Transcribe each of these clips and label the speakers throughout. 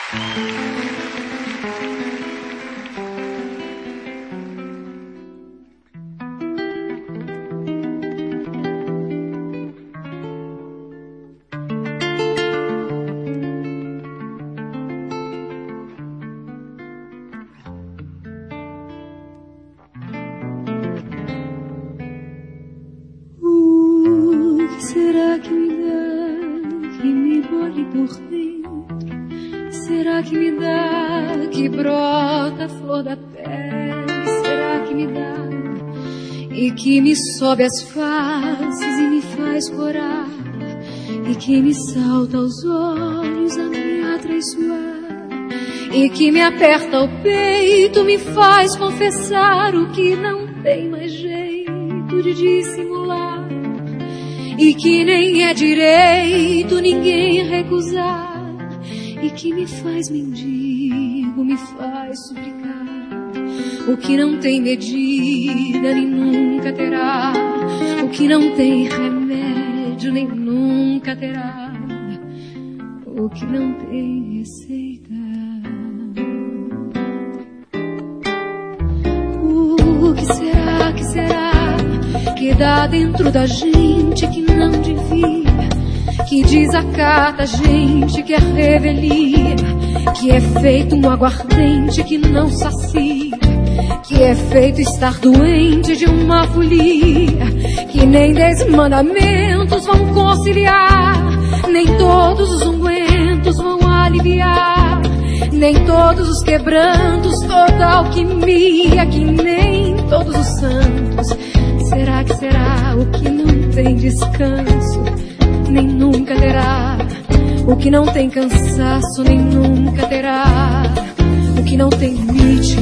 Speaker 1: Será que me dá, que me bole por dentro? Será que me dá, que brota a flor da pele? Será que me dá, e que me sobe as faces e me faz corar, e que me salta aos olhos a me atraiçoar, e que me aperta o peito, me faz confessar o que não tem mais jeito de dissimular, e que nem é direito ninguém recusar, e que me faz mendigo, me faz suplicar, o que não tem medida nem nunca terá, o que não tem remédio nem nunca terá, o que não tem receita. O que será, que será, que dá dentro da gente que não devia, que desacata a gente, que é revelia, que é feito um aguardente que não sacia, que é feito estar doente de uma folia, que nem 10 mandamentos vão conciliar, nem todos os ungüentos vão aliviar, nem todos os quebrantos, toda alquimia, que nem todos os santos. Será que será o que não tem descanso, nem nunca terá, o que não tem cansaço, nem nunca terá, o que não tem limite.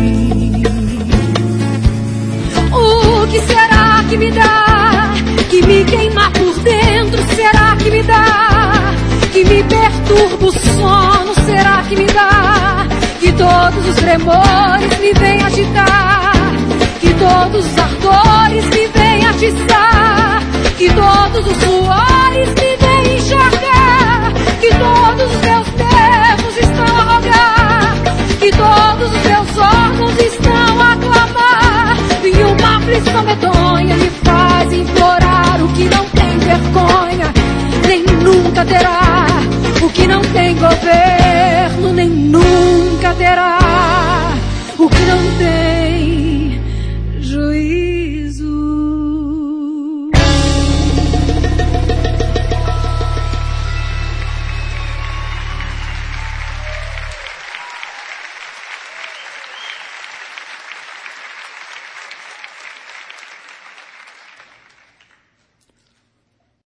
Speaker 1: O que será que me dá, que me queima por dentro? Será que me dá, que me perturba o sono? Será que me dá, que todos os tremores me vêm agitar, que todos os ardores me vêm atiçar, que todos os suores me vêm encharcar, que todos os meus nervos estão a rogar, que todos os meus órgãos estão a clamar, e uma aflição medonha me faz implorar o que não tem vergonha, nem nunca terá, o que não tem governo.